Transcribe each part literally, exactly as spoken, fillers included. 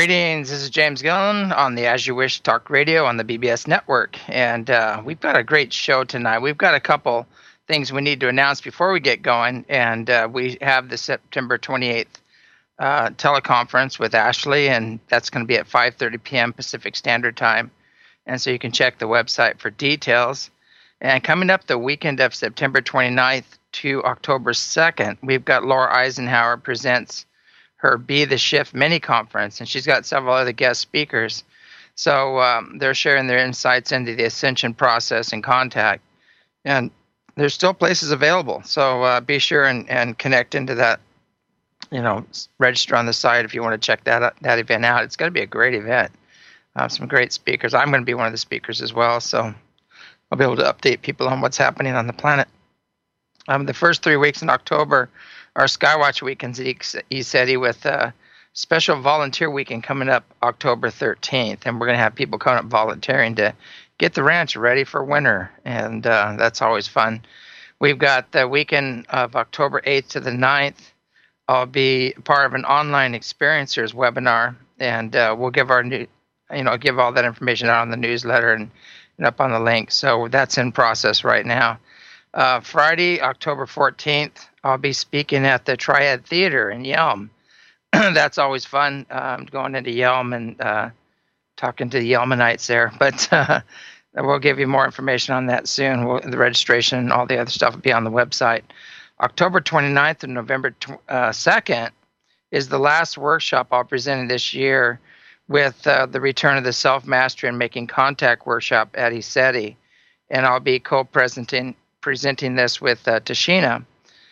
Greetings, this is James Gillen on the As You Wish Talk Radio on the B B S Network. And uh, we've got a great show tonight. We've got a couple things we need to announce before we get going. And uh, we have the September twenty-eighth uh, teleconference with Ashley, and that's going to be at five thirty p.m. Pacific Standard Time. And so you can check the website for details. And coming up the weekend of September twenty-ninth to October second, we've got Laura Eisenhower presents her Be the Shift mini conference, and she's got several other guest speakers. So um, they're sharing their insights into the ascension process and contact. And there's still places available. So uh, be sure and, and connect into that, you know, register on the site if you want to check that that event out. It's going to be a great event. Uh, some great speakers. I'm going to be one of the speakers as well, so I'll be able to update people on what's happening on the planet. Um, the first three weeks in October are Skywatch weekends at ECETI with a special volunteer weekend coming up October thirteenth. And we're going to have people coming up volunteering to get the ranch ready for winter. And uh, that's always fun. We've got the weekend of October eighth to the ninth. I'll be part of an online experiencers webinar. And uh, we'll give our new, you know, give all that information out on the newsletter and, and up on the link. So that's in process right now. Uh, Friday, October fourteenth, I'll be speaking at the Triad Theater in Yelm. That's always fun, um, going into Yelm and uh, talking to the Yelmanites there. But uh, we'll give you more information on that soon. We'll, the registration and all the other stuff will be on the website. October twenty-ninth and November second is the last workshop I'll present this year with uh, the Return of the Self-Mastery and Making Contact workshop at ECETI. And I'll be co-presenting presenting this with uh, Tashina,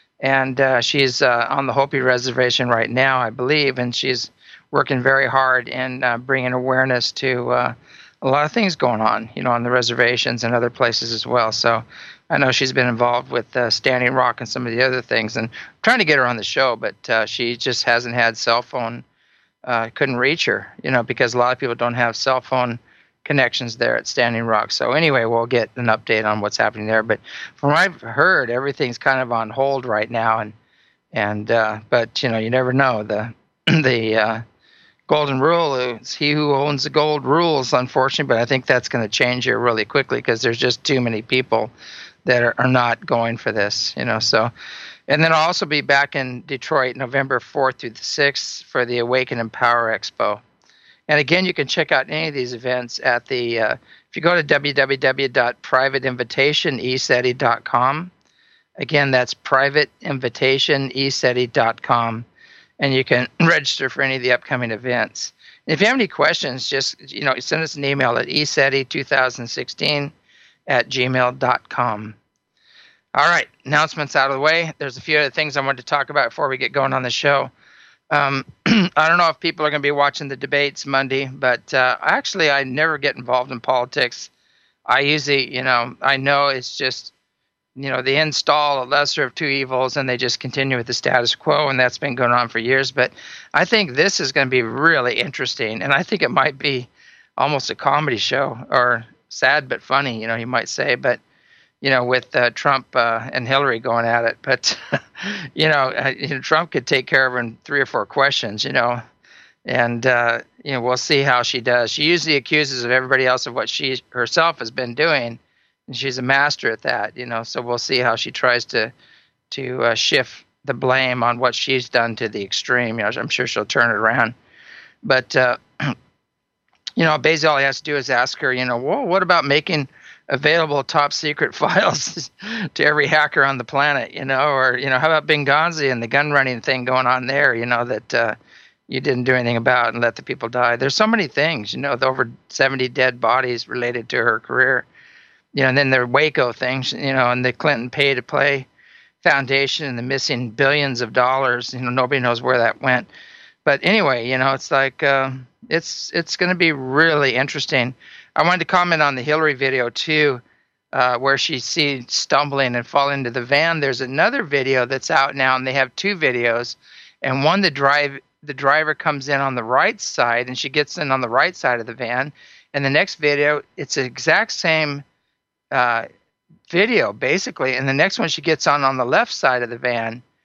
and uh, she's uh, on the Hopi Reservation right now, I believe, and she's working very hard in uh, bringing awareness to uh, a lot of things going on, you know, on the reservations and other places as well. So I know she's been involved with uh, Standing Rock and some of the other things, and I'm trying to get her on the show, but uh, she just hasn't had cell phone, uh, couldn't reach her, you know, because a lot of people don't have cell phone connections there at Standing Rock. So anyway, we'll get an update on what's happening there. But from what I've heard, everything's kind of on hold right now. And and uh, but you know, you never know. The the uh, golden rule is he who owns the gold rules, unfortunately. But I think that's going to change here really quickly because there's just too many people that are, are not going for this. You know, so. And then I'll also be back in Detroit November fourth through the sixth for the Awaken and Power Expo. And again, you can check out any of these events at the, uh, if you go to w w w dot private invitation e ceti dot com. Again, that's private invitation e ceti dot com. And you can register for any of the upcoming events. And if you have any questions, just, you know, send us an email at e ceti twenty sixteen at gmail dot com. All right, announcements out of the way. There's a few other things I wanted to talk about before we get going on the show. Um, I don't know if people are going to be watching the debates Monday, but uh, actually I never get involved in politics. I usually, you know, I know it's just, you know, they install a lesser of two evils and they just continue with the status quo, and that's been going on for years. But I think this is going to be really interesting, and I think it might be almost a comedy show, or sad but funny, you know, you might say. But you know, with uh, Trump uh, and Hillary going at it. But, you know, uh, you know, Trump could take care of her in three or four questions, you know, and, uh, you know, we'll see how she does. She usually accuses of everybody else of what she herself has been doing, and she's a master at that, you know, so we'll see how she tries to to uh, shift the blame on what she's done to the extreme. You know, I'm sure she'll turn it around. But, uh, you know, basically all he has to do is ask her, you know, well, what about making available top secret files to every hacker on the planet, you know, or, you know, how about Benghazi and the gun running thing going on there, you know, that uh, you didn't do anything about and let the people die. There's so many things, you know, the over seventy dead bodies related to her career, you know, and then the Waco things, you know, and the Clinton pay to play foundation and the missing billions of dollars, you know, nobody knows where that went. But anyway, you know, it's like, uh, it's, it's going to be really interesting. I wanted to comment on the Hillary video, too, uh, where she's seen stumbling and falling into the van. There's another video that's out now, and they have two videos. And one, the drive the driver comes in on the right side, and she gets in on the right side of the van. And the next video, it's the exact same uh, video, basically. And the next one, she gets on on the left side of the van.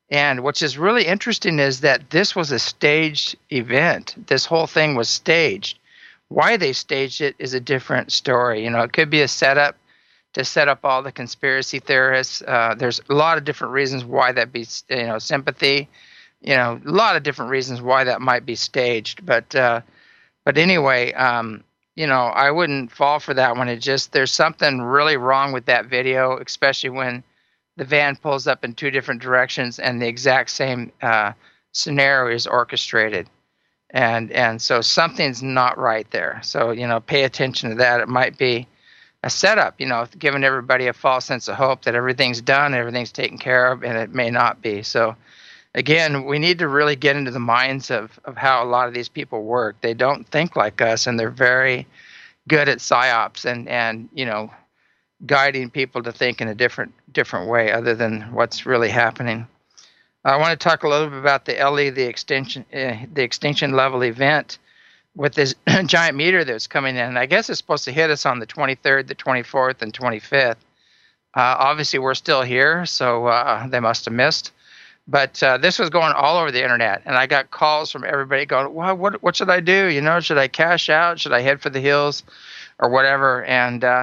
And which is really interesting is that this was a staged event. This whole thing was staged. Why they staged it is a different story. You know, it could be a setup to set up all the conspiracy theorists. Uh, there's a lot of different reasons why that be, you know, sympathy. You know, a lot of different reasons why that might be staged. But uh, but anyway, um, you know, I wouldn't fall for that one. It just, there's something really wrong with that video, especially when the van pulls up in two different directions and the exact same uh, scenario is orchestrated. And and so something's not right there. So, you know, pay attention to that. It might be a setup, you know, giving everybody a false sense of hope that everything's done, everything's taken care of, and it may not be. So, again, we need to really get into the minds of, of how a lot of these people work. They don't think like us, and they're very good at psyops and, and you know, guiding people to think in a different different way other than what's really happening. I want to talk a little bit about the L E, the extinction, uh, the extinction level event with this giant meteor that's coming in. I guess it's supposed to hit us on the twenty-third, the twenty-fourth, and twenty-fifth. Uh, obviously, we're still here, so uh, they must have missed. But uh, this was going all over the internet, and I got calls from everybody going, well, what what should I do? You know, should I cash out? Should I head for the hills or whatever? And uh,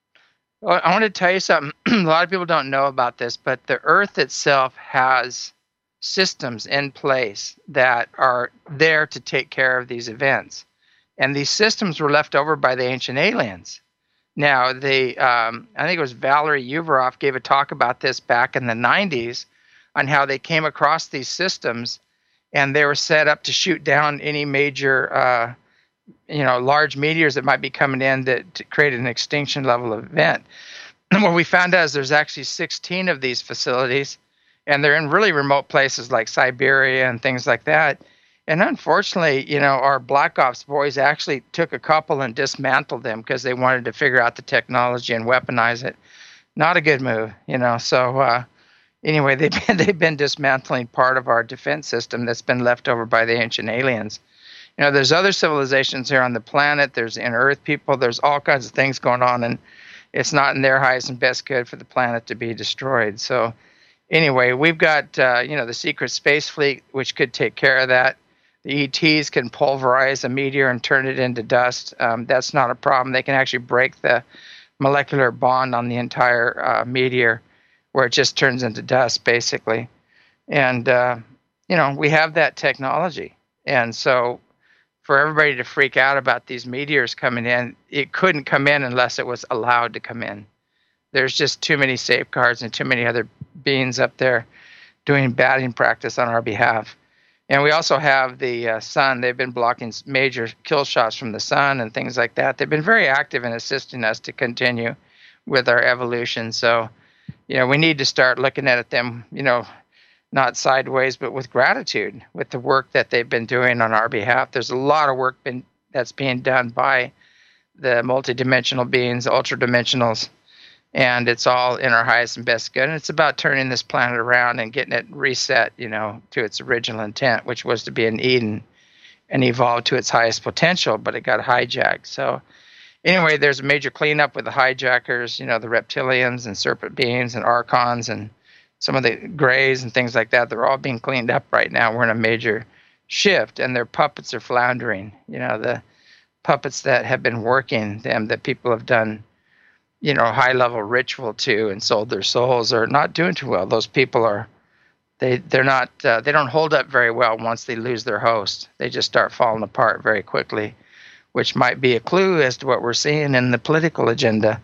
I want to tell you something. A lot of people don't know about this, but the Earth itself has systems in place that are there to take care of these events. And these systems were left over by the ancient aliens. Now, the um, I think it was Valery Uvaroff gave a talk about this back in the nineties on how they came across these systems, and they were set up to shoot down any major, uh, you know, large meteors that might be coming in that to create an extinction level event. And what we found out is there's actually sixteen of these facilities, and they're in really remote places like Siberia and things like that. And unfortunately, you know, our Black Ops boys actually took a couple and dismantled them because they wanted to figure out the technology and weaponize it. Not a good move, you know. So uh, anyway, they've been, they've been dismantling part of our defense system that's been left over by the ancient aliens. You know, there's other civilizations here on the planet. There's in-Earth people. There's all kinds of things going on, and it's not in their highest and best good for the planet to be destroyed. So anyway, we've got, uh, you know, the secret space fleet, which could take care of that. The E Ts can pulverize a meteor and turn it into dust. Um, that's not a problem. They can actually break the molecular bond on the entire uh, meteor where it just turns into dust, basically. And, uh, you know, we have that technology. And so for everybody to freak out about these meteors coming in, it couldn't come in unless it was allowed to come in. There's just too many safeguards and too many other beings up there doing batting practice on our behalf. And we also have the uh, sun. They've been blocking major kill shots from the sun and things like that. They've been very active in assisting us to continue with our evolution. So, you know, we need to start looking at them, you know, not sideways, but with gratitude, with the work that they've been doing on our behalf. There's a lot of work been, that's being done by the multidimensional beings, ultradimensionals, and it's all in our highest and best good. And it's about turning this planet around and getting it reset, you know, to its original intent, which was to be an Eden and evolve to its highest potential, but it got hijacked. So anyway, there's a major cleanup with the hijackers, you know, the reptilians and serpent beings and archons and some of the grays and things like that. They're all being cleaned up right now. We're in a major shift, and their puppets are floundering. You know, the puppets that have been working them, that people have done, you know, high-level ritual to and sold their souls, are not doing too well. Those people are, they, they're not, uh, they don't hold up very well once they lose their host. They just start falling apart very quickly, which might be a clue as to what we're seeing in the political agenda.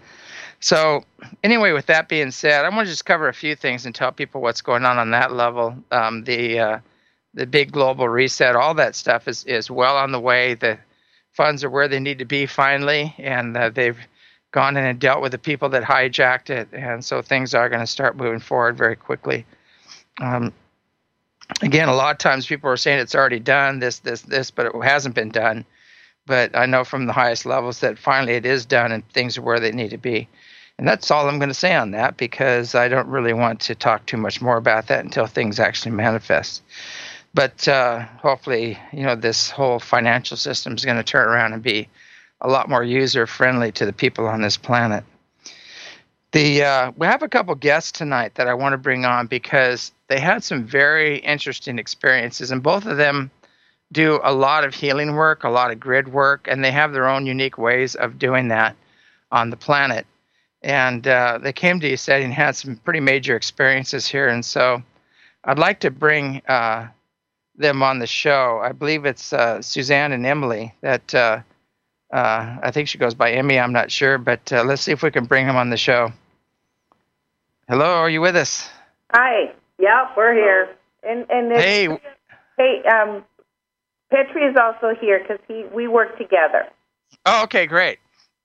So anyway, with that being said, I want to just cover a few things and tell people what's going on on that level. Um, the uh, the big global reset, all that stuff is, is well on the way. The funds are where they need to be finally, and uh, they've gone in and dealt with the people that hijacked it, and so things are going to start moving forward very quickly. Um, again, a lot of times people are saying it's already done, this, this, this, but it hasn't been done. But I know from the highest levels that finally it is done and things are where they need to be. And that's all I'm going to say on that, because I don't really want to talk too much more about that until things actually manifest. But uh, hopefully, you know, this whole financial system is going to turn around and be a lot more user-friendly to the people on this planet. The uh, we have a couple guests tonight that I want to bring on because they had some very interesting experiences, and both of them do a lot of healing work, a lot of grid work, and they have their own unique ways of doing that on the planet. And uh, they came to U S A D and had some pretty major experiences here, and so I'd like to bring uh, them on the show. I believe it's uh, Suzanne and Emily that uh, uh, I think she goes by Emmy. I'm not sure, but uh, let's see if we can bring them on the show. Hello, are you with us? Hi. Yep, we're here. And and it's, Hey. Hey, um, Petri is also here because he we work together. Oh, okay, great.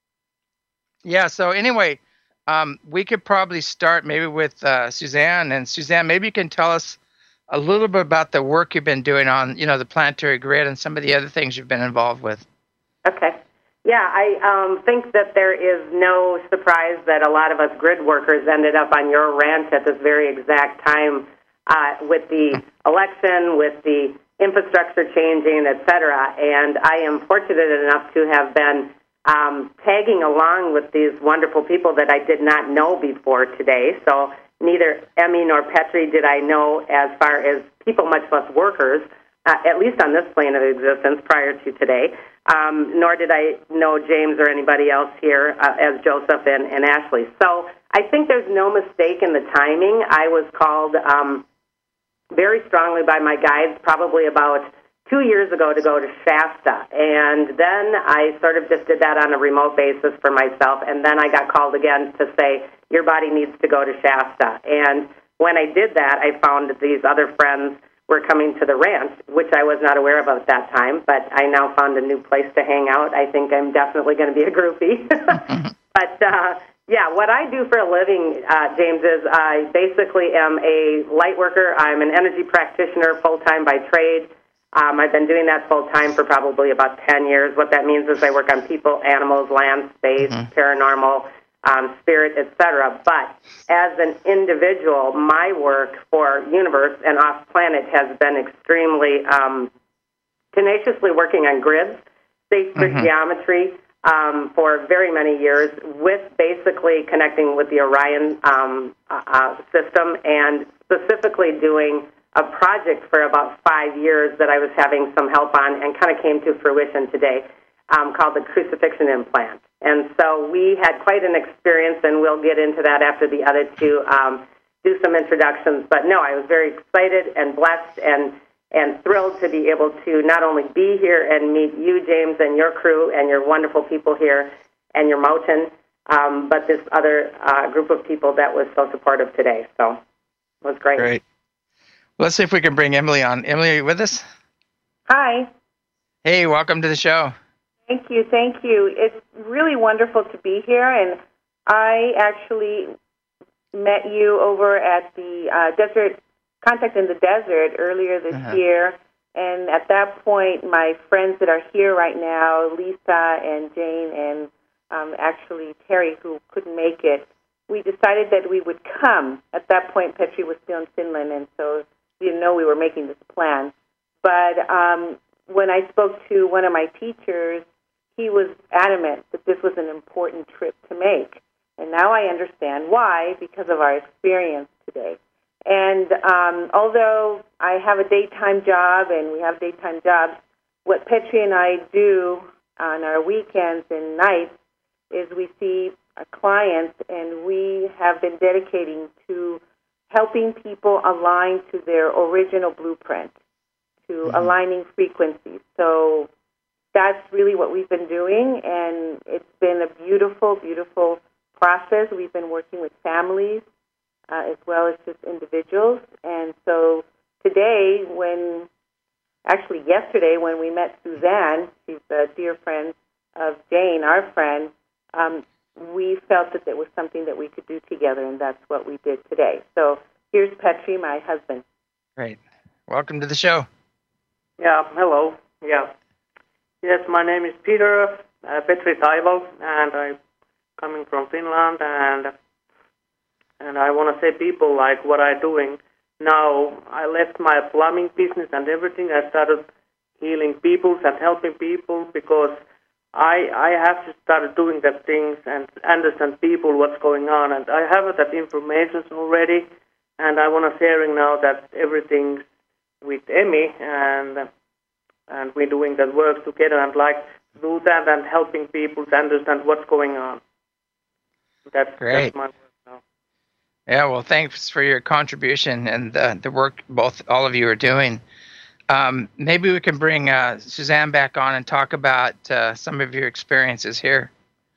Yeah. So anyway, um, we could probably start maybe with uh, Suzanne. And Suzanne, maybe you can tell us a little bit about the work you've been doing on, you know, the planetary grid and some of the other things you've been involved with. Okay. Yeah, I um, think that there is no surprise that a lot of us grid workers ended up on your ranch at this very exact time uh, with the election, with the infrastructure changing, et cetera. And I am fortunate enough to have been um, tagging along with these wonderful people that I did not know before today. So neither Emmy nor Petri did I know as far as people, much less workers, uh, at least on this plane of existence prior to today. Um, nor did I know James or anybody else here uh, as Joseph and, and Ashley. So I think there's no mistake in the timing. I was called um, very strongly by my guides probably about two years ago to go to Shasta. And then I sort of just did that on a remote basis for myself. And then I got called again to say, your body needs to go to Shasta. And when I did that, I found that these other friends were coming to the ranch, which I was not aware of at that time, but I now found a new place to hang out. I think I'm definitely going to be a groupie. But, uh, yeah, what I do for a living, uh, James, is I basically am a light worker. I'm an energy practitioner full-time by trade. Um, I've been doing that full-time for probably about ten years. What that means is I work on people, animals, land, space, mm-hmm. paranormal, Um, spirit, et cetera. But as an individual, my work for Universe and Off Planet has been extremely um, tenaciously working on grids, sacred mm-hmm. geometry um, for very many years, with basically connecting with the Orion um, uh, system and specifically doing a project for about five years that I was having some help on and kind of came to fruition today. Um, called the crucifixion implant. And so we had quite an experience, and we'll get into that after the other two um, do some introductions. But no, I was very excited and blessed and, and thrilled to be able to not only be here and meet you, James, and your crew and your wonderful people here and your mountain, um, but this other uh, group of people that was so supportive today. So it was great. Great. Let's see if we can bring Emily on. Emily, are you with us? Hi. Hey, welcome to the show. Thank you, thank you. It's really wonderful to be here, and I actually met you over at the uh, Desert Contact in the Desert earlier this uh-huh. year, and at that point, my friends that are here right now, Lisa and Jane and um, actually Terry, who couldn't make it, we decided that we would come. At that point, Petri was still in Finland, and so we didn't know we were making this plan. But um, when I spoke to one of my teachers, he was adamant that this was an important trip to make. And now I understand why, because of our experience today. And um, although I have a daytime job and we have daytime jobs, what Petri and I do on our weekends and nights is we see our clients, and we have been dedicating to helping people align to their original blueprint, to mm-hmm. aligning frequencies. So that's really what we've been doing, and it's been a beautiful, beautiful process. We've been working with families uh, as well as just individuals. And so today, when, actually yesterday, when we met Suzanne, she's a dear friend of Jane, our friend, um, we felt that it was something that we could do together, and that's what we did today. So here's Petri, my husband. Great. Welcome to the show. Yeah, hello. Yeah. Yes, my name is Peter uh, Petri Taival, and I'm coming from Finland, and and I want to say people like what I'm doing. Now, I left my plumbing business and everything. I started healing people and helping people because I I have to start doing that things and understand people what's going on, and I have that information already, and I want to sharing now that everything with Emmy, and and we're doing that work together, and like do that and helping people to understand what's going on. That's great. That's my work now. Yeah, well, thanks for your contribution and the the work both all of you are doing. Um, maybe we can bring uh, Suzanne back on and talk about uh, some of your experiences here.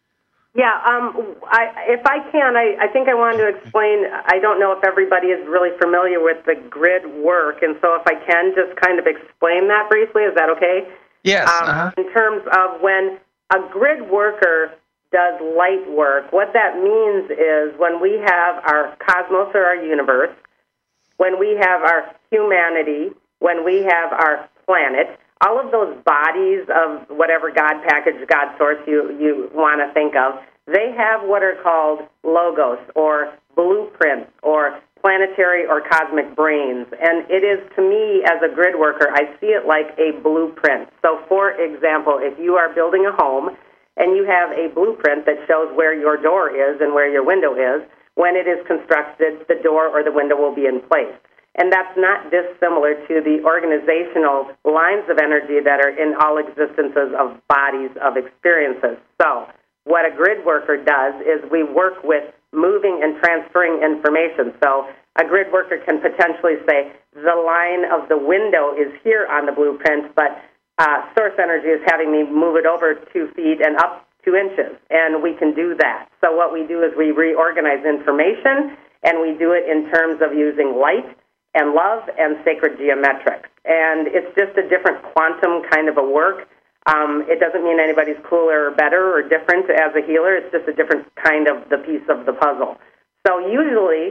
Yeah, um, I, if I can, I, I think I wanted to explain, I don't know if everybody is really familiar with the grid work, and so if I can just kind of explain that briefly, is that okay? Yes. Um, uh-huh. In terms of when a grid worker does light work, what that means is when we have our cosmos or our universe, when we have our humanity, when we have our planet, all of those bodies of whatever God package, God source you, you want to think of, they have what are called logos or blueprints or planetary or cosmic brains. And it is, to me, as a grid worker, I see it like a blueprint. So, for example, if you are building a home and you have a blueprint that shows where your door is and where your window is, when it is constructed, the door or the window will be in place. And that's not dissimilar to the organizational lines of energy that are in all existences of bodies of experiences. So what a grid worker does is we work with moving and transferring information. So a grid worker can potentially say, the line of the window is here on the blueprint, but uh, source energy is having me move it over two feet and up two inches. And we can do that. So what we do is we reorganize information, and we do it in terms of using light and love and sacred geometrics. And it's just a different quantum kind of a work. Um, it doesn't mean anybody's cooler or better or different as a healer. It's just a different kind of the piece of the puzzle. So usually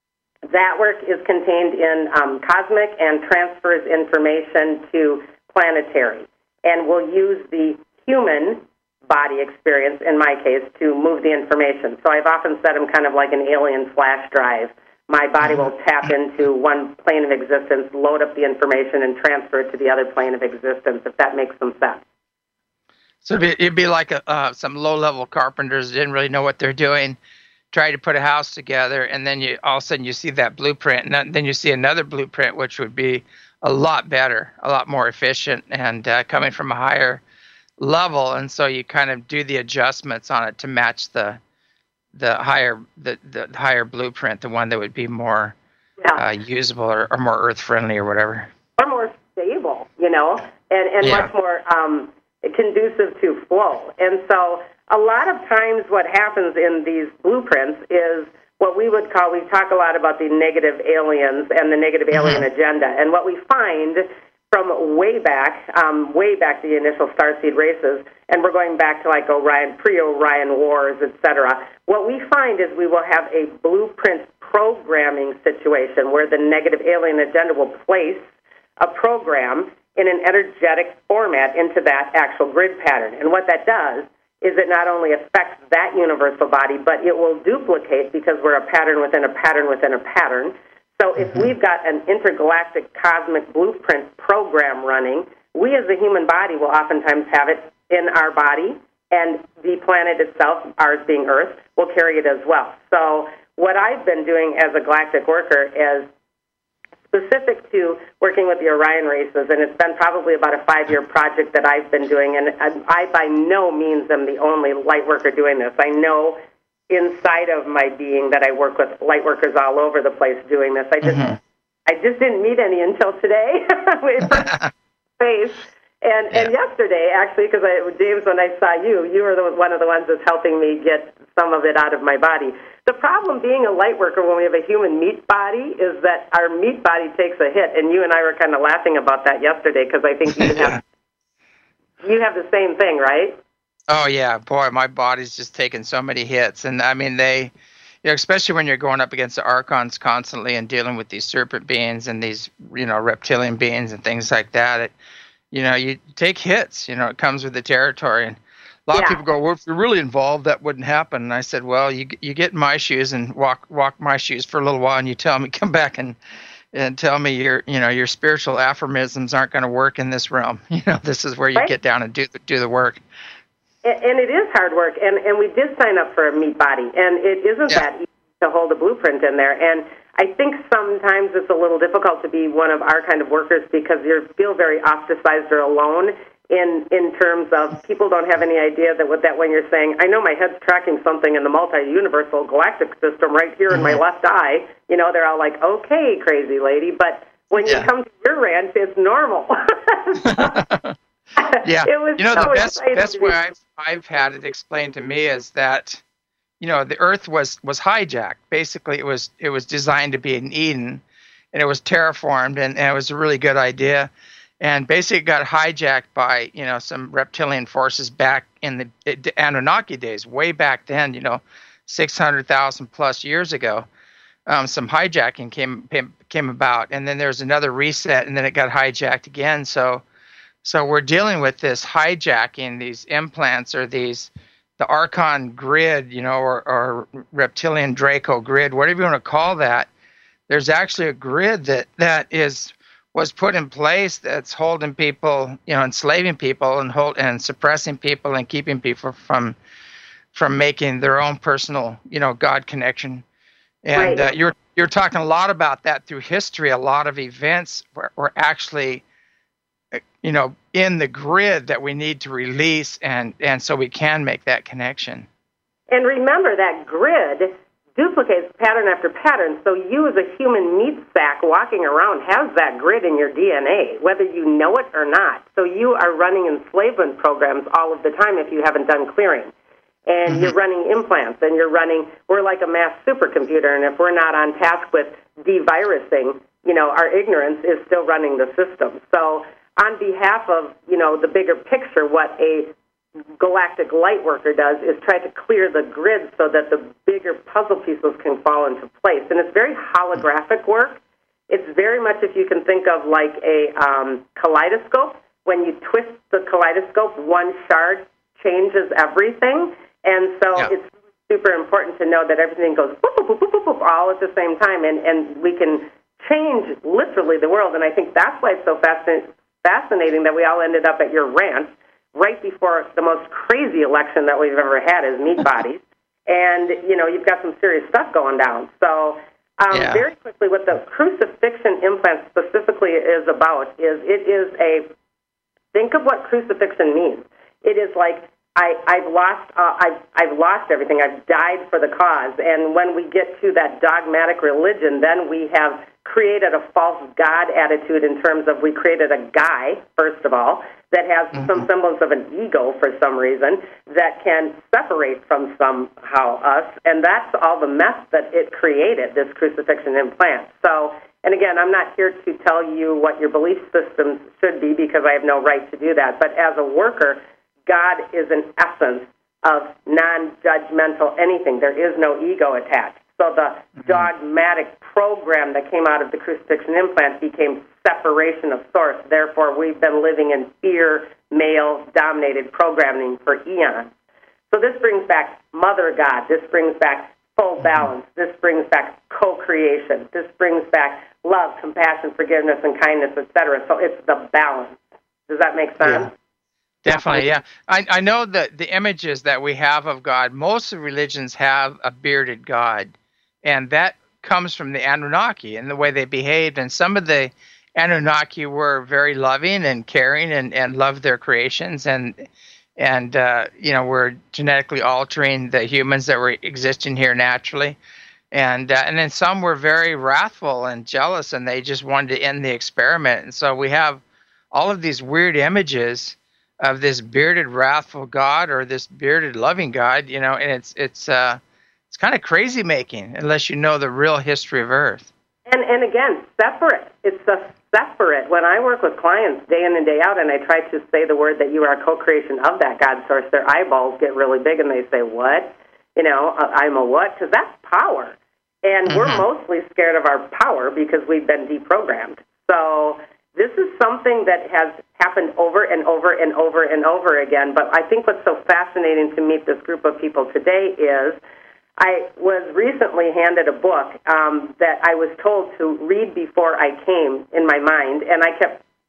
that work is contained in um, cosmic and transfers information to planetary. And we'll use the human body experience, in my case, to move the information. So I've often said I'm kind of like an alien flash drive. My body will tap into one plane of existence, load up the information, and transfer it to the other plane of existence, if that makes some sense. So it'd be, it'd be like a, uh, some low-level carpenters didn't really know what they're doing, try to put a house together, and then you all of a sudden you see that blueprint, and then you see another blueprint, which would be a lot better, a lot more efficient, and uh, coming from a higher level, and so you kind of do the adjustments on it to match the the higher the, the higher blueprint, the one that would be more yeah. uh, usable or, or more earth friendly or whatever, or more stable, you know, and and yeah. much more um, conducive to flow. And so a lot of times, what happens in these blueprints is what we would call, we talk a lot about the negative aliens and the negative mm-hmm. alien agenda, and what we find from way back, um, way back the initial starseed races, and we're going back to like Orion, pre-Orion wars, et cetera. What we find is we will have a blueprint programming situation where the negative alien agenda will place a program in an energetic format into that actual grid pattern. And what that does is it not only affects that universal body, but it will duplicate because we're a pattern within a pattern within a pattern. So if we've got an intergalactic cosmic blueprint program running, we as a human body will oftentimes have it in our body, and the planet itself, ours being Earth, will carry it as well. So what I've been doing as a galactic worker is specific to working with the Orion races, and it's been probably about a five-year project that I've been doing, and I by no means am the only light worker doing this. I know inside of my being that I work with light workers all over the place doing this. I just mm-hmm. I just didn't meet any until today. Face. And yeah. and yesterday, actually, because James, when I saw you, you were the, one of the ones that's helping me get some of it out of my body. The problem being a light worker when we have a human meat body is that our meat body takes a hit, and you and I were kind of laughing about that yesterday because I think you have you have the same thing, right? Oh, yeah. Boy, my body's just taken so many hits. And, I mean, they, you know, especially when you're going up against the Archons constantly and dealing with these serpent beings and these, you know, reptilian beings and things like that, it, you know, you take hits. You know, it comes with the territory. And a lot yeah. of people go, well, if you're really involved, that wouldn't happen. And I said, well, you you get in my shoes and walk walk my shoes for a little while, and you tell me, come back and and tell me your, you know, your spiritual aphorisms aren't going to work in this realm. You know, this is where you right. get down and do the, do the work. And, and it is hard work, and, and we did sign up for a meat body, and it isn't Yeah. that easy to hold a blueprint in there. And I think sometimes it's a little difficult to be one of our kind of workers because you feel very ostracized or alone in in terms of people don't have any idea that what that when you're saying, I know my head's tracking something in the multi-universal galactic system right here in my left eye, you know, they're all like, okay, crazy lady, but when Yeah. you come to your ranch, it's normal. Yeah, It was you know, so the best exciting best to way be- I've I've had it explained to me is that, you know, the Earth was was hijacked. Basically, it was it was designed to be an Eden, and it was terraformed, and, and it was a really good idea. And basically, it got hijacked by, you know, some reptilian forces back in the, the Anunnaki days, way back then. You know, six hundred thousand plus years ago. Um, some hijacking came, came came about, and then there was another reset, and then it got hijacked again. So. So we're dealing with this hijacking, these implants or these, the Archon grid, you know, or, or reptilian Draco grid, whatever you want to call that. There's actually a grid that, that is was put in place that's holding people, you know, enslaving people and hold and suppressing people and keeping people from from making their own personal, you know, God connection. And Right. uh, you're you're talking a lot about that through history. A lot of events were, were actually, you know, in the grid that we need to release, and, and so we can make that connection. And remember, that grid duplicates pattern after pattern, so you as a human meat sack walking around has that grid in your D N A, whether you know it or not. So you are running enslavement programs all of the time if you haven't done clearing. And mm-hmm. you're running implants, and you're running, we're like a mass supercomputer, and if we're not on task with de-virusing, you know, our ignorance is still running the system. So on behalf of, you know, the bigger picture, what a galactic light worker does is try to clear the grid so that the bigger puzzle pieces can fall into place. And it's very holographic work. It's very much, if you can think of like a um, kaleidoscope. When you twist the kaleidoscope, one shard changes everything. And so yeah. it's super important to know that everything goes boop, boop, boop, boop, boop, all at the same time, and, and we can change literally the world. And I think that's why it's so fascinating. Fascinating that we all ended up at your ranch right before the most crazy election that we've ever had as meat bodies. And, you know, you've got some serious stuff going down. So um, yeah. very quickly, what the crucifixion implant specifically is about is it is a, think of what crucifixion means. It is like, I, I've lost uh, I've, I've lost everything. I've died for the cause. And when we get to that dogmatic religion, then we have created a false God attitude in terms of we created a guy, first of all, that has mm-hmm. some semblance of an ego for some reason that can separate from somehow us. And that's all the mess that it created, this crucifixion implant. So, and again, I'm not here to tell you what your belief systems should be because I have no right to do that. But as a worker, God is an essence of non-judgmental anything. There is no ego attached. So the mm-hmm. dogmatic program that came out of the crucifixion implant became separation of source. Therefore, we've been living in fear, male-dominated programming for eons. So this brings back Mother God. This brings back full balance. This brings back co-creation. This brings back love, compassion, forgiveness, and kindness, et cetera. So it's the balance. Does that make sense? Yeah. Definitely, yeah. I, I know that the images that we have of God, most of religions have a bearded God, and that comes from the Anunnaki and the way they behaved. And some of the Anunnaki were very loving and caring and, and loved their creations and, and uh, you know, were genetically altering the humans that were existing here naturally. And, uh, and then some were very wrathful and jealous, and they just wanted to end the experiment. And so we have all of these weird images of this bearded, wrathful God or this bearded, loving God, you know, and it's it's uh, it's kind of crazy making unless you know the real history of Earth. And and again, separate. It's a separate. When I work with clients day in and day out, and I try to say the word that you are a co-creation of that God source, their eyeballs get really big, and they say, "What? You know, I'm a what?" Because that's power, and mm-hmm. we're mostly scared of our power because we've been deprogrammed. So this is something that has happened over and over and over and over again. But I think what's so fascinating to meet this group of people today is I was recently handed a book um, that I was told to read before I came in my mind, and I kept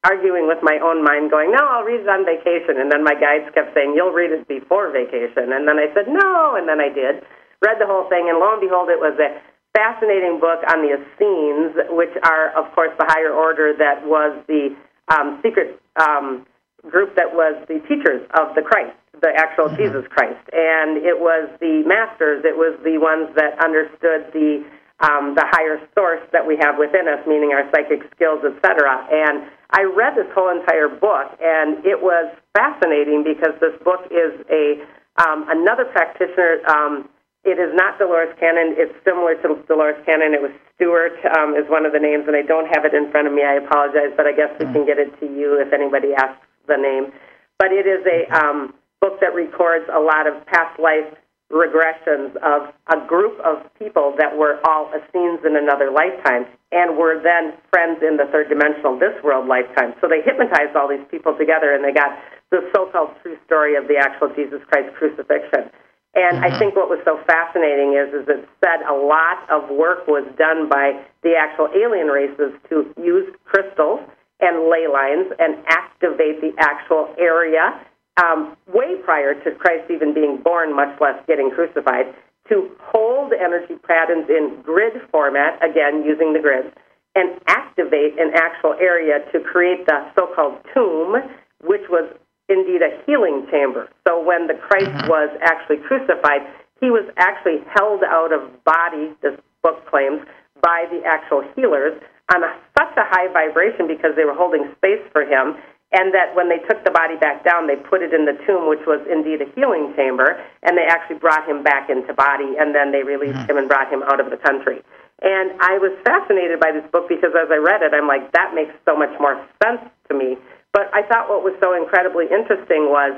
arguing with my own mind, going, no, I'll read it on vacation. And then my guides kept saying, you'll read it before vacation. And then I said, no, and then I did. Read the whole thing, and lo and behold, it was a fascinating book on the Essenes, which are, of course, the higher order that was the um, secret um, group that was the teachers of the Christ, the actual mm-hmm. Jesus Christ. And it was the masters. It was the ones that understood the um, the higher source that we have within us, meaning our psychic skills, et cetera. And I read this whole entire book, and it was fascinating because this book is a um, another practitioner. Um, it is not Dolores Cannon. It's similar to Dolores Cannon. It was Stewart um, is one of the names, and I don't have it in front of me. I apologize, but I guess we can get it to you if anybody asks the name. But it is a um, book that records a lot of past life regressions of a group of people that were all Essenes in another lifetime and were then friends in the third dimensional, this world lifetime. So they hypnotized all these people together, and they got the so-called true story of the actual Jesus Christ crucifixion. And mm-hmm. I think what was so fascinating is, is it said a lot of work was done by the actual alien races to use crystals and ley lines and activate the actual area Um, way prior to Christ even being born, much less getting crucified, to hold energy patterns in grid format, again, using the grids, and activate an actual area to create the so-called tomb, which was indeed a healing chamber. So when the Christ mm-hmm. was actually crucified, he was actually held out of body, this book claims, by the actual healers on a, such a high vibration because they were holding space for him, and that when they took the body back down, they put it in the tomb, which was indeed a healing chamber, and they actually brought him back into body, and then they released mm-hmm. him and brought him out of the country. And I was fascinated by this book because as I read it, I'm like, that makes so much more sense to me. But I thought what was so incredibly interesting was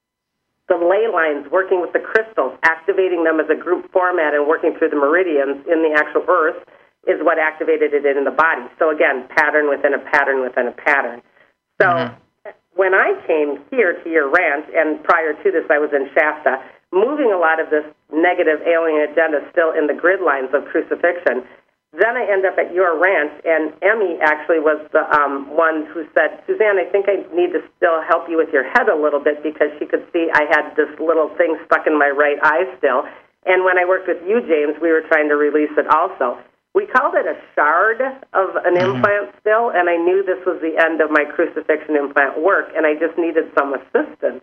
the ley lines, working with the crystals, activating them as a group format and working through the meridians in the actual earth is what activated it in the body. So again, pattern within a pattern within a pattern. So mm-hmm. when I came here to your ranch, and prior to this I was in Shasta, moving a lot of this negative alien agenda still in the grid lines of crucifixion, then I end up at your ranch, and Emmy actually was the um, one who said, Suzanne, I think I need to still help you with your head a little bit because she could see I had this little thing stuck in my right eye still. And when I worked with you, James, we were trying to release it also. We called it a shard of an mm-hmm. implant still, and I knew this was the end of my crucifixion implant work, and I just needed some assistance.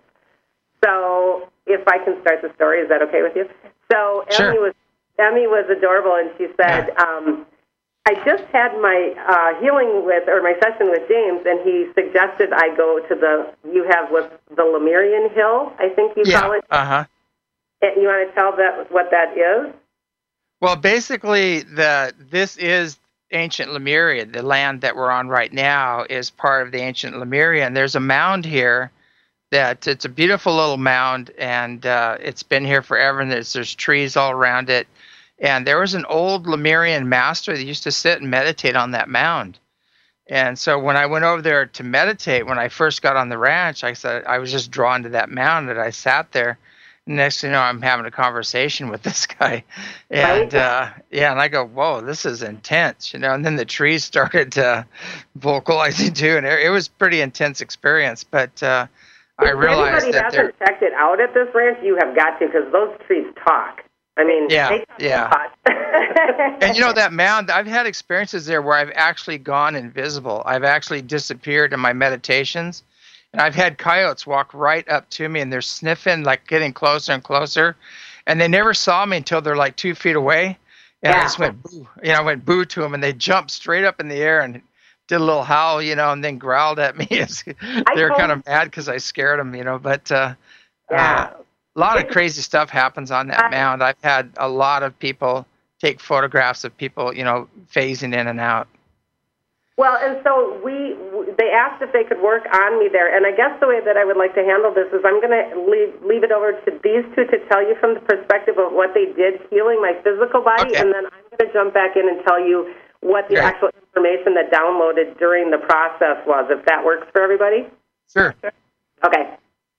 So if I can start the story, is that okay with you? So sure. Emmy was Emmy was adorable, and she said, yeah. um, I just had my uh, healing with, or my session with James, and he suggested I go to the, you have what, the Lemurian Hill, I think you yeah. call it. Uh-huh. And you want to tell that what that is? Well, basically, the this is ancient Lemuria. The land that we're on right now is part of the ancient Lemuria, and there's a mound here that it's a beautiful little mound, and uh, it's been here forever, and there's, there's trees all around it. And there was an old Lemurian master that used to sit and meditate on that mound. And so when I went over there to meditate, when I first got on the ranch, I said I was just drawn to that mound, and I sat there. Next thing you know, I'm having a conversation with this guy, and uh, yeah, and I go, "Whoa, this is intense," you know. And then the trees started uh, vocalizing too, and it, it was a pretty intense experience. But uh, I realized that if anybody hasn't checked it out at this ranch, you have got to, because those trees talk. I mean, yeah, they yeah. talk. And you know that mound, I've had experiences there where I've actually gone invisible. I've actually disappeared in my meditations. And I've had coyotes walk right up to me, and they're sniffing, like getting closer and closer. And they never saw me until they're like two feet away. And yeah. I just went boo. You know, I went boo to them, and they jumped straight up in the air and did a little howl, you know, and then growled at me. They were kind of mad because I scared them, you know. But uh, yeah. uh, a lot of crazy stuff happens on that mound. I've had a lot of people take photographs of people, you know, phasing in and out. Well, and so we, they asked if they could work on me there, and I guess the way that I would like to handle this is I'm going to leave, leave it over to these two to tell you from the perspective of what they did healing my physical body, okay. and then I'm going to jump back in and tell you what the okay. actual information that downloaded during the process was, if that works for everybody. Sure. Okay.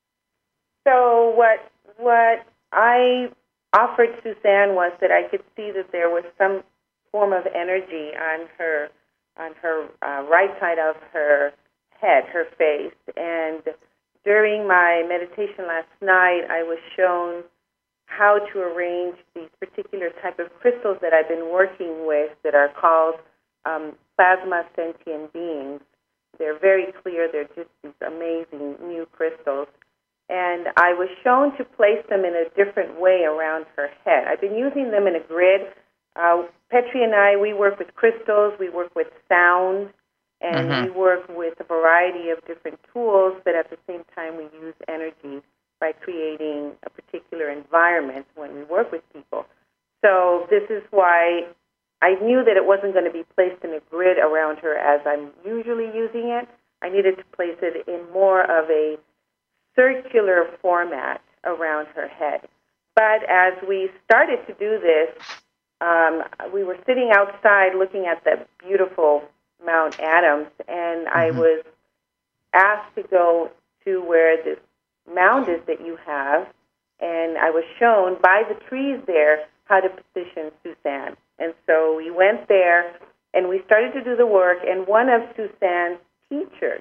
So what what I offered Suzanne was that I could see that there was some form of energy on her on her uh, right side of her head, her face. And during my meditation last night, I was shown how to arrange these particular type of crystals that I've been working with that are called um, plasma sentient beings. They're very clear. They're just these amazing new crystals. And I was shown to place them in a different way around her head. I've been using them in a grid. Uh, Petri and I, we work with crystals, we work with sound, and mm-hmm. we work with a variety of different tools, but at the same time we use energy by creating a particular environment when we work with people. So this is why I knew that it wasn't going to be placed in a grid around her as I'm usually using it. I needed to place it in more of a circular format around her head. But as we started to do this, um, we were sitting outside looking at the beautiful Mount Adams, and mm-hmm. I was asked to go to where this mound is that you have, and I was shown by the trees there how to position Suzanne. And so we went there, and we started to do the work, and one of Suzanne's teachers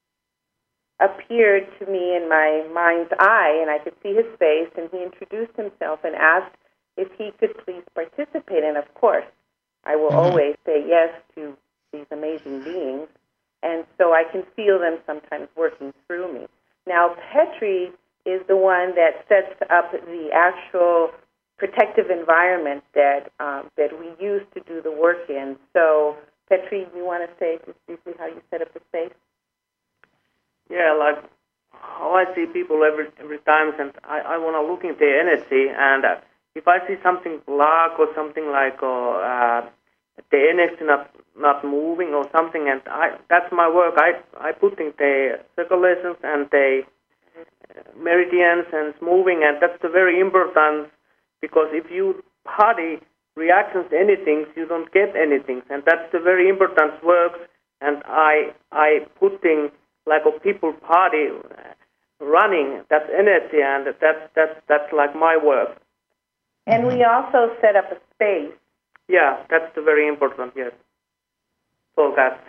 appeared to me in my mind's eye, and I could see his face, and he introduced himself and asked if he could please participate. And of course, I will mm-hmm. always say yes to these amazing beings, and so I can feel them sometimes working through me. Now, Petri is the one that sets up the actual protective environment that um, that we use to do the work in. So, Petri, you want to say just briefly how you set up the space? Yeah, like how I see people every every time, and I, I want to look into their energy, and uh, if I see something black or something like, or uh, the energy not not moving or something, and I that's my work. I I put in the circulations and the meridians and it's moving, and that's the very important, because if you body reactions to anything, you don't get anything, and that's the very important work. And I I putting like a people party running, that's energy, and that's that's that's like my work. And we also set up a space. Yeah, that's the very important, yes. So that.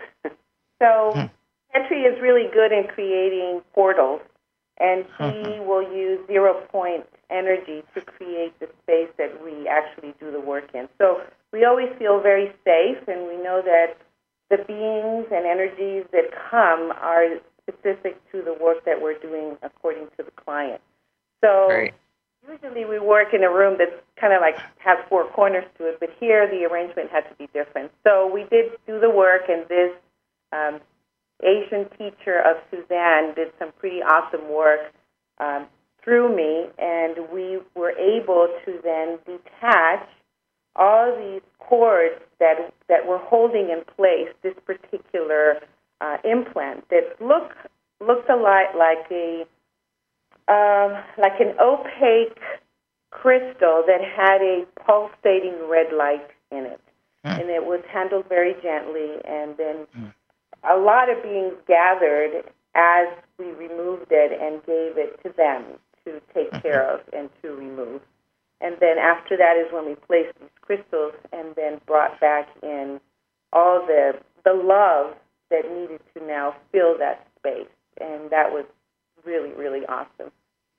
So Petri is really good in creating portals, and he mm-hmm. will use zero-point energy to create the space that we actually do the work in. So we always feel very safe, and we know that the beings and energies that come are specific to the work that we're doing according to the client. So Great. Usually we work in a room that's kind of like has four corners to it, but here the arrangement had to be different. So we did do the work, and this um, Asian teacher of Suzanne did some pretty awesome work um, through me, and we were able to then detach all these cords that that were holding in place this particular uh, implant that look looked a lot like a um, like an opaque crystal that had a pulsating red light in it, mm. and it was handled very gently. And then mm. a lot of beings gathered as we removed it and gave it to them to take mm-hmm. care of and to remove. And then after that is when we placed these crystals and then brought back in all the the love that needed to now fill that space. And that was really, really awesome.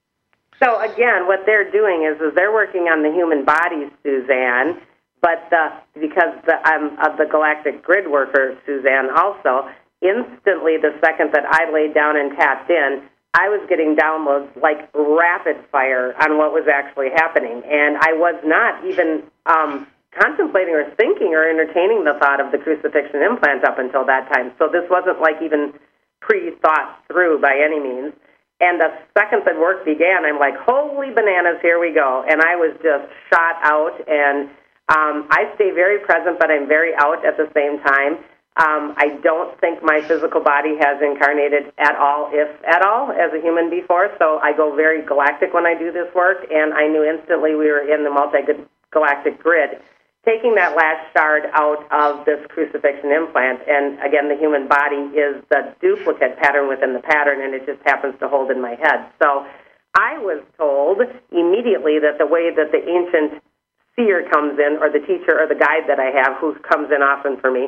So again, what they're doing is, is they're working on the human bodies, Suzanne, but the, because the, I'm of the galactic grid worker, Suzanne, also, instantly the second that I laid down and tapped in, I was getting downloads like rapid fire on what was actually happening. And I was not even um, contemplating or thinking or entertaining the thought of the crucifixion implant up until that time. So this wasn't like even pre-thought through by any means. And the second that work began, I'm like, holy bananas, here we go. And I was just shot out. And um, I stay very present, but I'm very out at the same time. Um, I don't think my physical body has incarnated at all, if at all, as a human before. So I go very galactic when I do this work. And I knew instantly we were in the multi-galactic grid, taking that last shard out of this crucifixion implant. And again, the human body is the duplicate pattern within the pattern, and it just happens to hold in my head. So I was told immediately that the way that the ancient seer comes in, or the teacher or the guide that I have, who comes in often for me,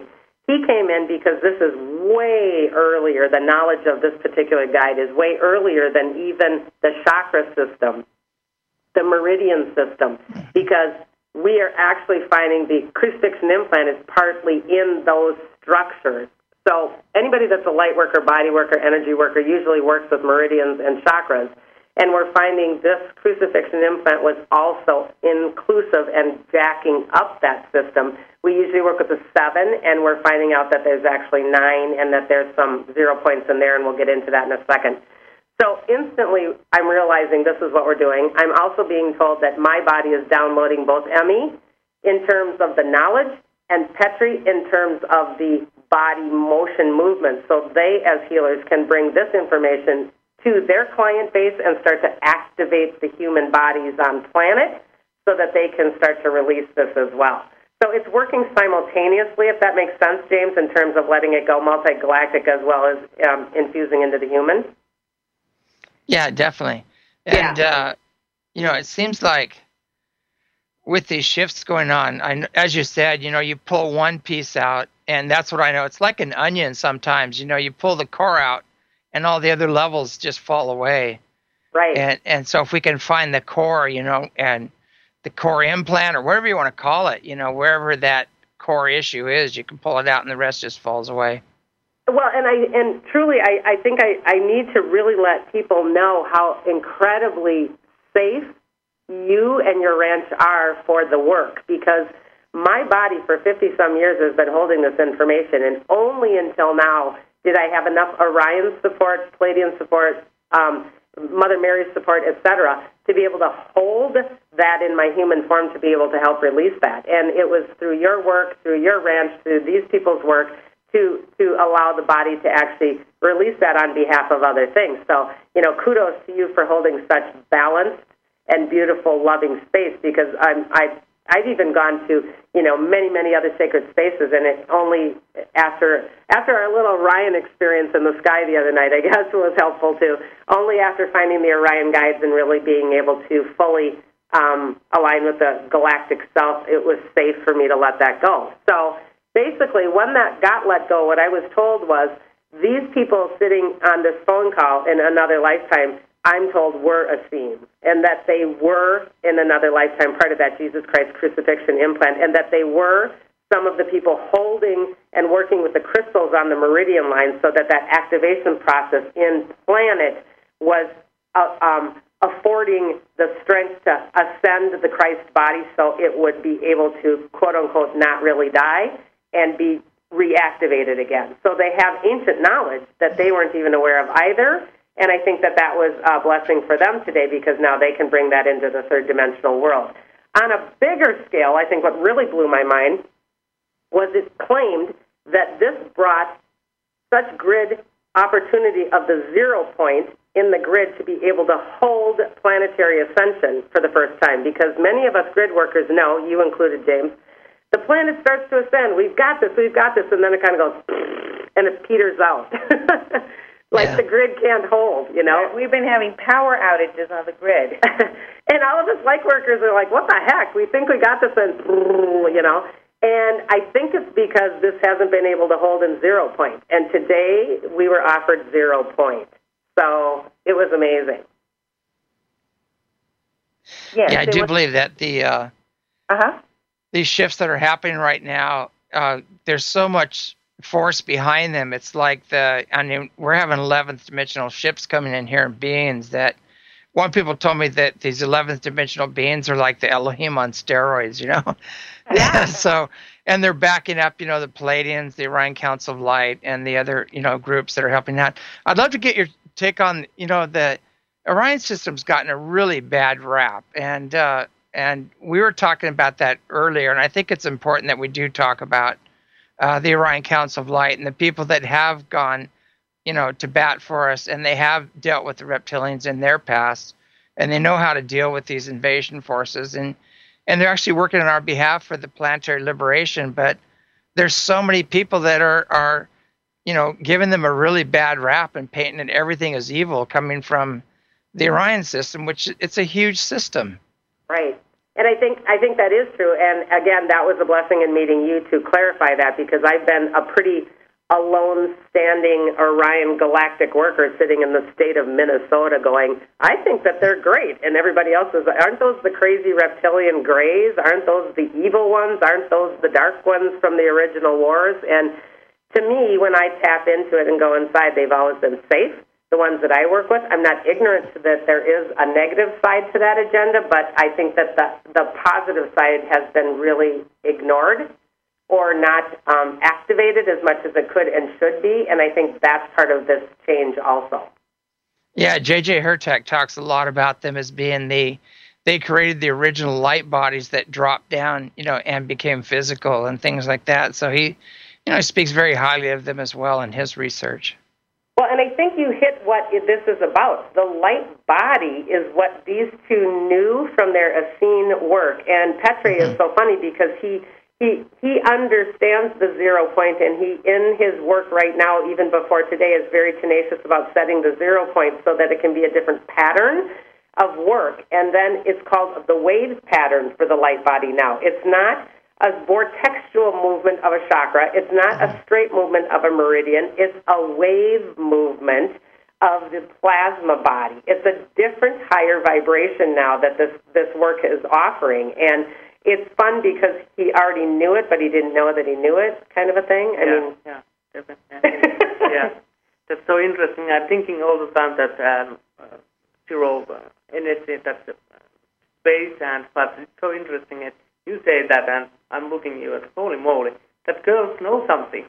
He came in because this is way earlier. The knowledge of this particular guide is way earlier than even the chakra system, the meridian system, because we are actually finding the crucifixion implant is partly in those structures. So anybody that's a light worker, body worker, energy worker usually works with meridians and chakras. And we're finding this crucifixion implant was also inclusive and jacking up that system. We usually work with a seven, and we're finding out that there's actually nine and that there's some zero points in there, and we'll get into that in a second. So instantly, I'm realizing this is what we're doing. I'm also being told that my body is downloading both Emmy in terms of the knowledge and Petri in terms of the body motion movement. So they, as healers, can bring this information to their client base and start to activate the human bodies on planet so that they can start to release this as well. So it's working simultaneously, if that makes sense, James, in terms of letting it go multi-galactic as well as um, infusing into the human. Yeah, definitely. And, yeah. Uh, you know, it seems like with these shifts going on, I, as you said, you know, you pull one piece out, and that's what I know. It's like an onion sometimes. You know, you pull the core out, and all the other levels just fall away. Right. And and so if we can find the core, you know, and the core implant or whatever you want to call it, you know, wherever that core issue is, you can pull it out and the rest just falls away. Well, and I and truly, I, I think I, I need to really let people know how incredibly safe you and your ranch are for the work, because my body for fifty-some years has been holding this information, and only until now did I have enough Orion support, Palladian support, um, Mother Mary's support, et cetera, to be able to hold that in my human form to be able to help release that. And it was through your work, through your ranch, through these people's work, to to allow the body to actually release that on behalf of other things. So, you know, kudos to you for holding such balanced and beautiful, loving space, because I'm, I've, I've even gone to, you know, many, many other sacred spaces, and it only after after our little Orion experience in the sky the other night, I guess, was helpful too, only after finding the Orion guides and really being able to fully um, align with the galactic self, it was safe for me to let that go. So basically, when that got let go, what I was told was these people sitting on this phone call in another lifetime, I'm told, were a theme, and that they were in another lifetime part of that Jesus Christ crucifixion implant, and that they were some of the people holding and working with the crystals on the meridian line so that that activation process in planet was uh, um, affording the strength to ascend the Christ body so it would be able to, quote-unquote, not really die and be reactivated again. So they have ancient knowledge that they weren't even aware of either. And I think that that was a blessing for them today, because now they can bring that into the third dimensional world. On a bigger scale, I think what really blew my mind was it claimed that this brought such grid opportunity of the zero point in the grid to be able to hold planetary ascension for the first time, because many of us grid workers know, you included, James, the planet starts to ascend. We've got this, we've got this, and then it kind of goes, and it peters out. Like yeah. The grid can't hold, you know. We've been having power outages on the grid. And all of us light workers are like, what the heck? We think we got this, and, you know. And I think it's because this hasn't been able to hold in zero point. And today we were offered zero point. So it was amazing. Yes, yeah, I do was... believe that the uh, uh-huh. these shifts that are happening right now, uh, there's so much force behind them. It's like the, I mean, we're having eleventh dimensional ships coming in here and beings that, one people told me that these eleventh dimensional beings are like the Elohim on steroids, you know? Yeah. So, and they're backing up, you know, the Palladians, the Orion Council of Light, and the other, you know, groups that are helping out. I'd love to get your take on, you know, the Orion system's gotten a really bad rap. And, uh, and we were talking about that earlier, and I think it's important that we do talk about Uh, the Orion Council of Light and the people that have gone, you know, to bat for us, and they have dealt with the reptilians in their past, and they know how to deal with these invasion forces, and and they're actually working on our behalf for the planetary liberation. But there's so many people that are are, you know, giving them a really bad rap and painting everything as evil coming from the Orion system, which it's a huge system. Right. And I think I think that is true. And again, that was a blessing in meeting you to clarify that, because I've been a pretty alone standing Orion galactic worker sitting in the state of Minnesota going, I think that they're great. And everybody else is, aren't those the crazy reptilian grays? Aren't those the evil ones? Aren't those the dark ones from the original wars? And to me, when I tap into it and go inside, they've always been safe. The ones that I work with, I'm not ignorant that there is a negative side to that agenda, but I think that the, the positive side has been really ignored or not um, activated as much as it could and should be, and I think that's part of this change also. Yeah, J J Hurtak talks a lot about them as being the, they created the original light bodies that dropped down, you know, and became physical and things like that. So he, you know, he speaks very highly of them as well in his research. Well, and I think you hit what this is about. The light body is what these two knew from their Essene work, and Petri mm-hmm. is so funny because he He he understands the zero point, and he, in his work right now, even before today, is very tenacious about setting the zero point so that it can be a different pattern of work. And then it's called the wave pattern for the light body now. It's not a vortexual movement of a chakra. It's not a straight movement of a meridian. It's a wave movement of the plasma body. It's a different, higher vibration now that this, this work is offering. And it's fun because he already knew it, but he didn't know that he knew it, kind of a thing. I yeah, mean, yeah, definitely. yeah, that's so interesting. I'm thinking all the time that um, uh, zero uh, energy, that's uh, space, and but it's so interesting. That you say that, and I'm looking at you as holy moly, that girls know something.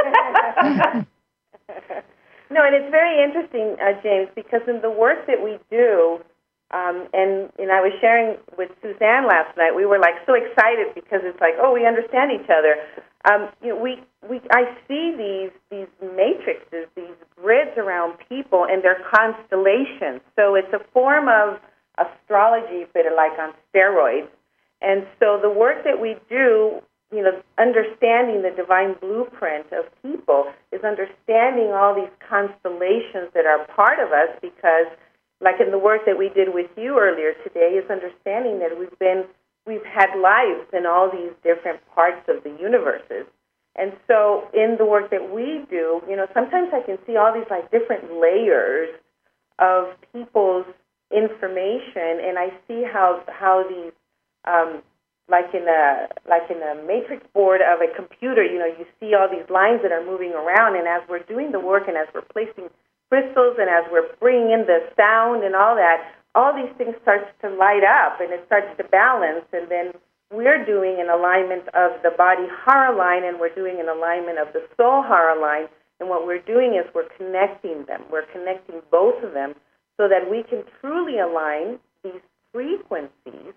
No, and it's very interesting, uh, James, because in the work that we do. Um, and, and I was sharing with Suzanne last night. We were like so excited because it's like, oh, we understand each other. Um, you know, we, we I see these these matrices, these grids around people, and they're constellations. So it's a form of astrology, but like on steroids. And so the work that we do, you know, understanding the divine blueprint of people is understanding all these constellations that are part of us, because like in the work that we did with you earlier today, is understanding that we've been, we've had lives in all these different parts of the universes. And so in the work that we do, you know, sometimes I can see all these like different layers of people's information, and I see how how these, um, like in a like in a matrix board of a computer, you know, you see all these lines that are moving around, and as we're doing the work and as we're placing crystals, and as we're bringing in the sound and all that, all these things start to light up, and it starts to balance, and then we're doing an alignment of the body hara line, and we're doing an alignment of the soul hara line, and what we're doing is we're connecting them. We're connecting both of them so that we can truly align these frequencies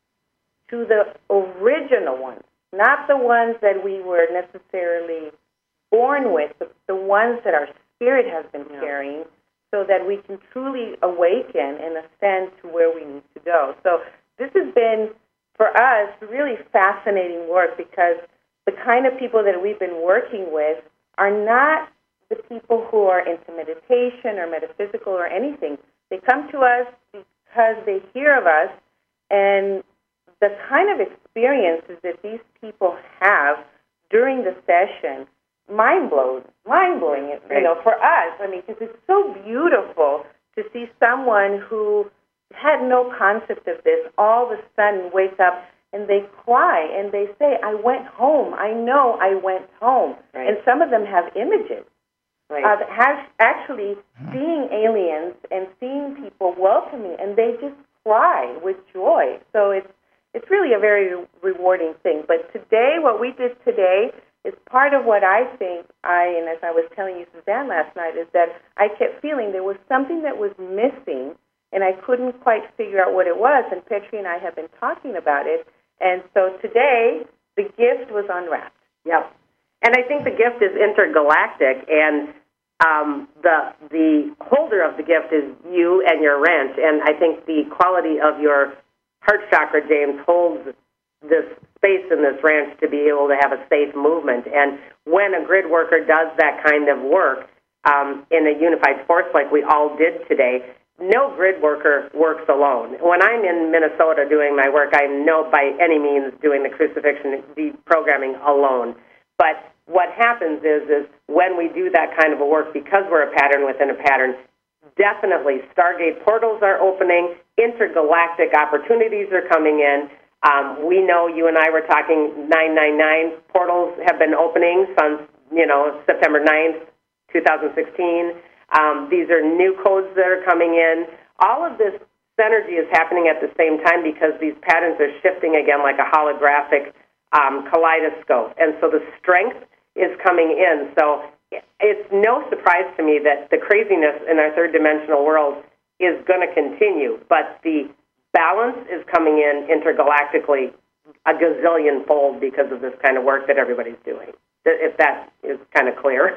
to the original ones, not the ones that we were necessarily born with, but the ones that our Spirit has been carrying, so that we can truly awaken and ascend to where we need to go. So this has been, for us, really fascinating work, because the kind of people that we've been working with are not the people who are into meditation or metaphysical or anything. They come to us because they hear of us, and the kind of experiences that these people have during the session, mind-blowing, mind-blowing, you know, for us. I mean, because it's so beautiful to see someone who had no concept of this all of a sudden wake up and they cry and they say, I went home. I know I went home. Right. And some of them have images right. of has actually seeing aliens and seeing people welcoming, and they just cry with joy. So it's it's really a very rewarding thing. But today, what we did today is part of what I think I, and as I was telling you, Suzanne, last night, is that I kept feeling there was something that was missing, and I couldn't quite figure out what it was, and Petri and I have been talking about it, and so today, the gift was unwrapped. Yep. And I think the gift is intergalactic, and um, the the holder of the gift is you and your ranch, and I think the quality of your heart chakra, James, holds this space in this ranch to be able to have a safe movement. And when a grid worker does that kind of work um, in a unified force like we all did today, no grid worker works alone. When I'm in Minnesota doing my work, I'm not by any means doing the crucifixion deprogramming alone. But what happens is, is when we do that kind of a work, because we're a pattern within a pattern, definitely Stargate portals are opening, intergalactic opportunities are coming in. Um, we know you and I were talking nine nine nine portals have been opening since, you know, September ninth, twenty sixteen. Um, these are new codes that are coming in. All of this synergy is happening at the same time because these patterns are shifting again like a holographic um, kaleidoscope. And so the strength is coming in. So it's no surprise to me that the craziness in our third dimensional world is going to continue, but the balance is coming in intergalactically a gazillion fold because of this kind of work that everybody's doing, if that is kind of clear.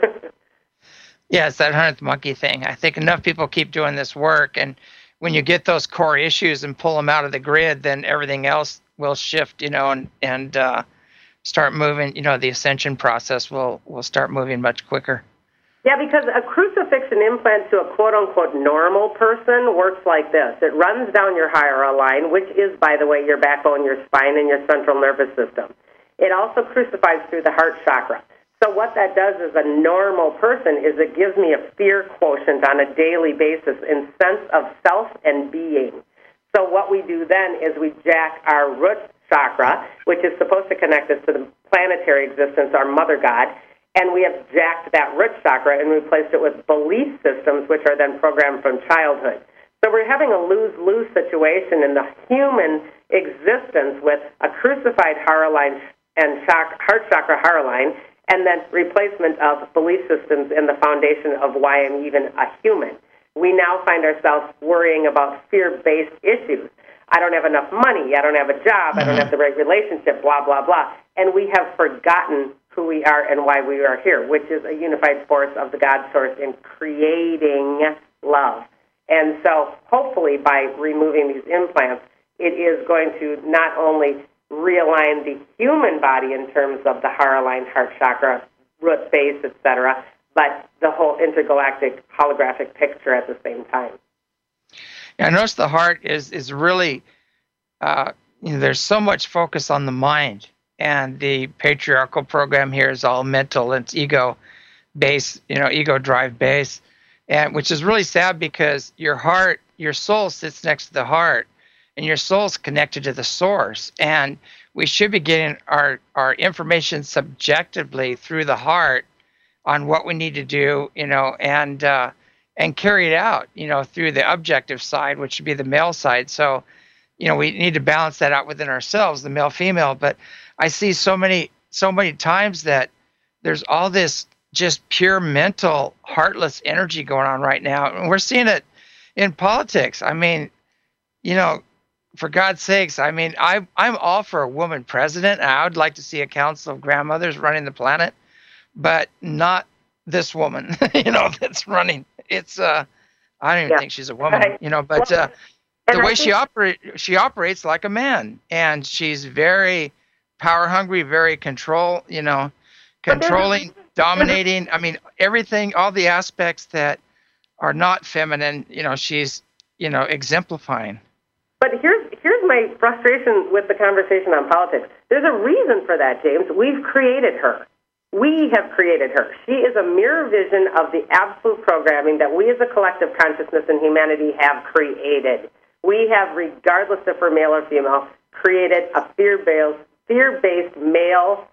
Yeah, it's that hundredth monkey thing. I think enough people keep doing this work, and when you get those core issues and pull them out of the grid, then everything else will shift, you know, and, and uh, start moving. You know, the ascension process will, will start moving much quicker. Yeah, because a crucifixion implant to a quote-unquote normal person works like this. It runs down your hyaline line, which is, by the way, your backbone, your spine, and your central nervous system. It also crucifies through the heart chakra. So what that does as a normal person is it gives me a fear quotient on a daily basis in sense of self and being. So what we do then is we jack our root chakra, which is supposed to connect us to the planetary existence, our mother god, and we have jacked that root chakra and replaced it with belief systems, which are then programmed from childhood. So we're having a lose-lose situation in the human existence with a crucified heart line and heart chakra heart line, and then replacement of belief systems in the foundation of why I'm even a human. We now find ourselves worrying about fear-based issues. I don't have enough money, I don't have a job, I don't have the right relationship, blah, blah, blah. And we have forgotten who we are and why we are here, which is a unified force of the God source in creating love. And so hopefully by removing these implants, it is going to not only realign the human body in terms of the heart line, heart chakra, root base, et cetera, but the whole intergalactic holographic picture at the same time. Yeah, I notice the heart is is really, uh, you know, there's so much focus on the mind, and the patriarchal program here is all mental. It's ego base, you know, ego drive base, and which is really sad because your heart, your soul sits next to the heart, and your soul's connected to the source. And we should be getting our, our information subjectively through the heart on what we need to do, you know, and uh, and carry it out, you know, through the objective side, which would be the male side. So, you know, we need to balance that out within ourselves, the male-female. But I see so many, so many times that there's all this just pure mental, heartless energy going on right now. And we're seeing it in politics. I mean, you know, for God's sakes, I mean, I, I'm all for a woman president. I would like to see a council of grandmothers running the planet, but not this woman, you know, that's running. It's, uh, I don't even yeah. think she's a woman, right. you know, but uh, the way she operate, she operates like a man, and she's very power hungry, very control, you know, controlling, dominating. I mean, everything, all the aspects that are not feminine, you know, she's, you know, exemplifying. But here's here's my frustration with the conversation on politics. There's a reason for that, James. We've created her. We have created her. She is a mirror vision of the absolute programming that we as a collective consciousness and humanity have created. We have, regardless if we're male or female, created a fear-based, fear-based male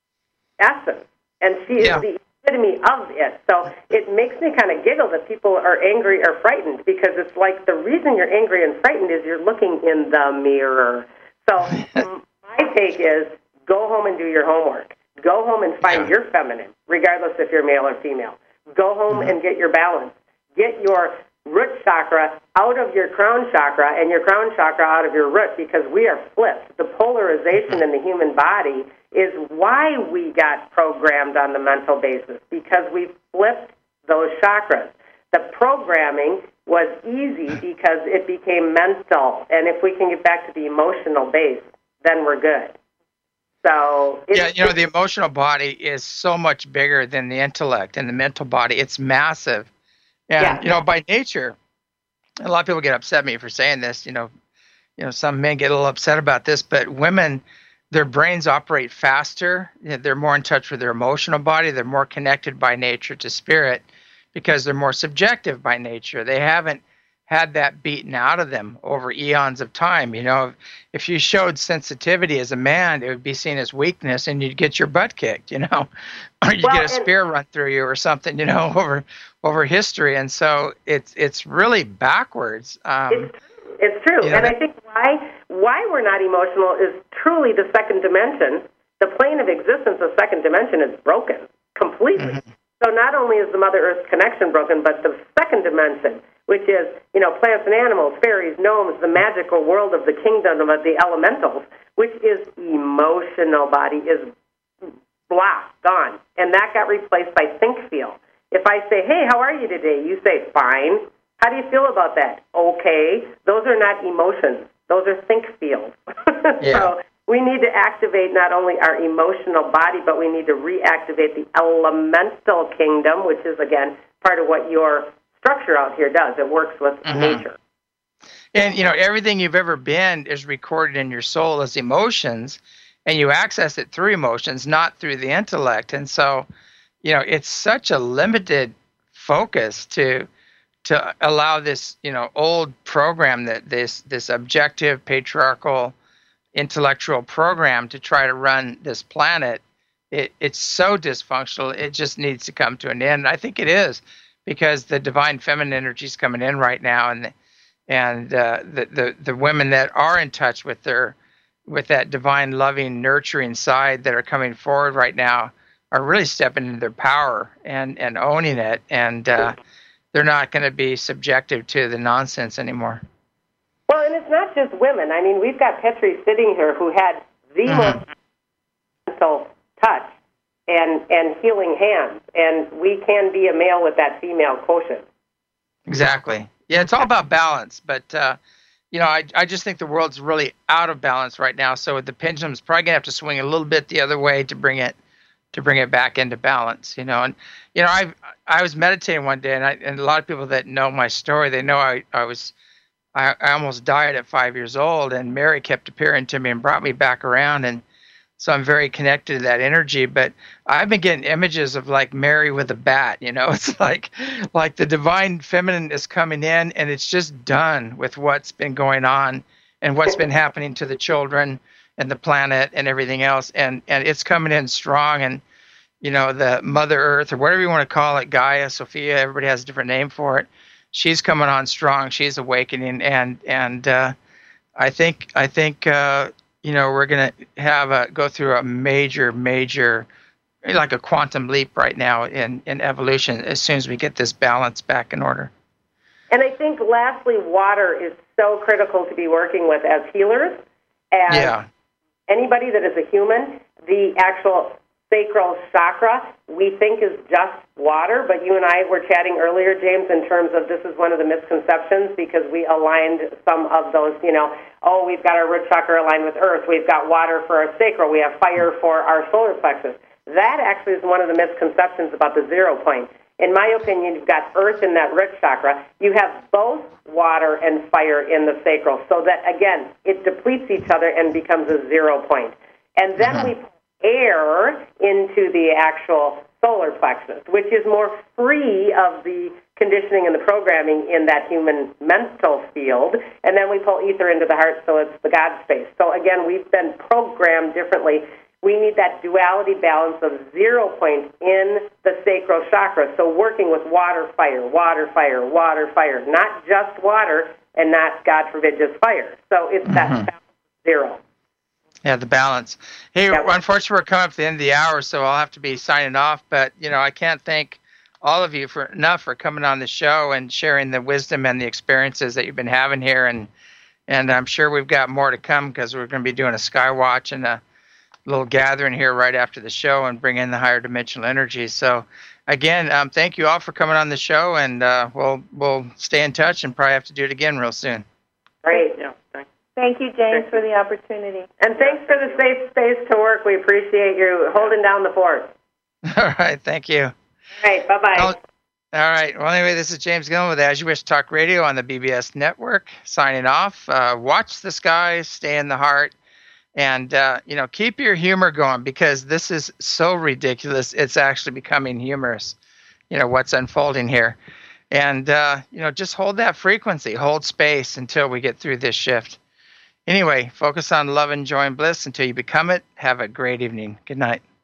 essence. And she is yeah. the epitome of it. So it makes me kind of giggle that people are angry or frightened, because it's like the reason you're angry and frightened is you're looking in the mirror. So my take is go home and do your homework. Go home and find yeah. your feminine, regardless if you're male or female. Go home mm-hmm. and get your balance. Get your root chakra out of your crown chakra and your crown chakra out of your root, because we are flipped. The polarization in the human body is why we got programmed on the mental basis, because we flipped those chakras. The programming was easy because it became mental, and if we can get back to the emotional base, then we're good. So yeah, you know, the emotional body is so much bigger than the intellect and the mental body. It's massive. And, yeah. you know, by nature, a lot of people get upset at me for saying this. You know, you know, some men get a little upset about this, but women, their brains operate faster. They're more in touch with their emotional body. They're more connected by nature to spirit because they're more subjective by nature. They haven't had that beaten out of them over eons of time. You know, if you showed sensitivity as a man, it would be seen as weakness and you'd get your butt kicked, you know, or you'd Well, get a spear run through you or something, you know, over over history. And so it's it's really backwards. Um, it's, it's true. you know, and I think why why we're not emotional is truly the second dimension. The plane of existence of second dimension is broken completely. Mm-hmm. So not only is the Mother Earth connection broken, but the second dimension, which is, you know, plants and animals, fairies, gnomes, the magical world of the kingdom of the elementals, which is emotional body, is blah, gone. And that got replaced by think feel. If I say, hey, how are you today? You say, fine. How do you feel about that? Okay. Those are not emotions. Those are think feels. Yeah. So we need to activate not only our emotional body, but we need to reactivate the elemental kingdom, which is, again, part of what your structure out here does. It works with Mm-hmm. nature. And, you know, everything you've ever been is recorded in your soul as emotions, and you access it through emotions, not through the intellect. And so, you know, it's such a limited focus to to allow this, you know, old program, that this this objective, patriarchal, intellectual program to try to run this planet. It, it's so dysfunctional. It just needs to come to an end. And I think it is, because the divine feminine energy is coming in right now, and and uh, the, the the women that are in touch with their with that divine, loving, nurturing side that are coming forward right now are really stepping into their power and and owning it, and uh, they're not going to be subjective to the nonsense anymore. Well, and it's not just women. I mean, we've got Petri sitting here who had the Mm-hmm. most gentle touch and, and healing hands, and we can be a male with that female quotient. Exactly. Yeah, it's all about balance. But, uh, you know, I, I just think the world's really out of balance right now. So the pendulum's probably going to have to swing a little bit the other way to bring it to bring it back into balance, you know. And, you know, I I was meditating one day, and, I, and a lot of people that know my story, they know I, I was, I, I almost died at five years old, and Mary kept appearing to me and brought me back around. And so I'm very connected to that energy. But I've been getting images of like Mary with a bat, you know. It's like like the divine feminine is coming in, and it's just done with what's been going on and what's been happening to the children and the planet and everything else. And, and it's coming in strong. And, you know, the Mother Earth, or whatever you want to call it, Gaia, Sophia, everybody has a different name for it. She's coming on strong. She's awakening. And, and uh, I think, I think, uh, you know, we're going to have a, go through a major, major, like a quantum leap right now in, in evolution as soon as we get this balance back in order. And I think, lastly, water is so critical to be working with as healers. And Yeah. anybody that is a human, the actual sacral chakra, we think is just water, but you and I were chatting earlier, James, in terms of this is one of the misconceptions, because we aligned some of those, you know, oh, we've got our root chakra aligned with earth, we've got water for our sacral, we have fire for our solar plexus. That actually is one of the misconceptions about the zero point. In my opinion, you've got earth in that root chakra. You have both water and fire in the sacral, so that, again, it depletes each other and becomes a zero point. And then Uh-huh. we put air into the actual solar plexus, which is more free of the conditioning and the programming in that human mental field. And then we pull ether into the heart, so it's the God space. So, again, we've been programmed differently. We need that duality balance of zero point in the sacral chakra. So working with water, fire, water, fire, water, fire, not just water and not, God forbid, just fire. So it's that Mhm. balance of zero. Yeah, the balance. Hey, Yeah. unfortunately, we're coming up to the end of the hour, so I'll have to be signing off. But, you know, I can't thank all of you for enough for coming on the show and sharing the wisdom and the experiences that you've been having here. And and I'm sure we've got more to come, because we're going to be doing a Skywatch and a little gathering here right after the show and bring in the higher dimensional energy. So, again, um, thank you all for coming on the show, and uh, we'll we'll stay in touch and probably have to do it again real soon. Great. Yeah, thanks. Thank you, James, for the opportunity. And thanks for the safe space to work. We appreciate you holding down the fort. All right, thank you. All right, bye-bye. I'll- All right. Well, anyway, this is James Gillen with As You Wish Talk Radio on the B B S Network, signing off. Uh, watch the skies, stay in the heart, and, uh, you know, keep your humor going, because this is so ridiculous. It's actually becoming humorous, you know, what's unfolding here. And, uh, you know, just hold that frequency, hold space until we get through this shift. Anyway, focus on love and joy and bliss until you become it. Have a great evening. Good night.